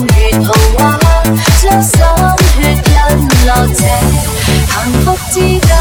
如圖畫，將心血印落這幸福之家。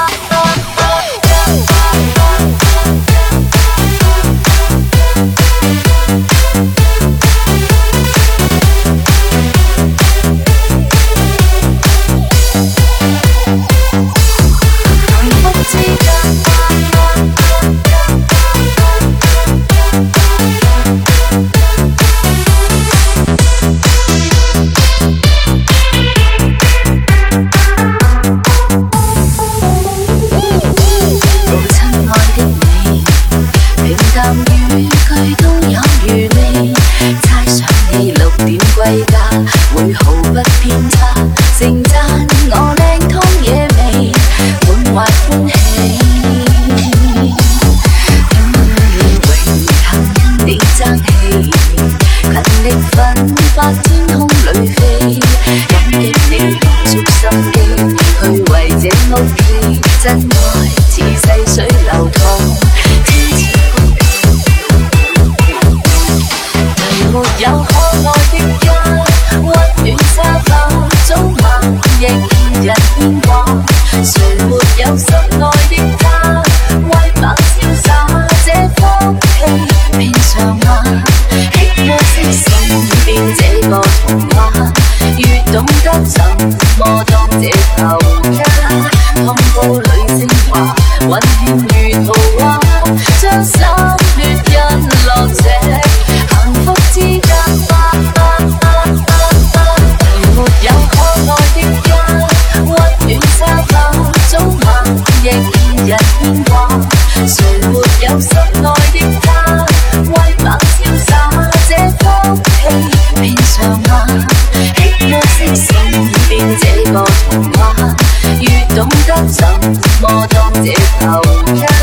歸家會毫不偏差，盛讚我靚通野味，滿懷歡喜。榮幸因你爭氣，勤力奮發天空裏飛，感激你用足心機去為這屋企，真愛似細水流淌。沒有可愛的家，溫暖沙發，早晚亦見人變化。誰沒有心愛的他，威猛瀟灑這福氣片上嗎？喜歌聲送遍這個童話，越懂得怎麼當這頭家。通告裏精華，溫馨如圖畫，將心血印落這幸福之家。沒有可愛的家，溫暖沙發，早晚亦見人變化。誰沒有心愛的他，威猛瀟灑這福氣片上嗎？喜歌聲送遍這個童話，越懂得怎麼當這頭家。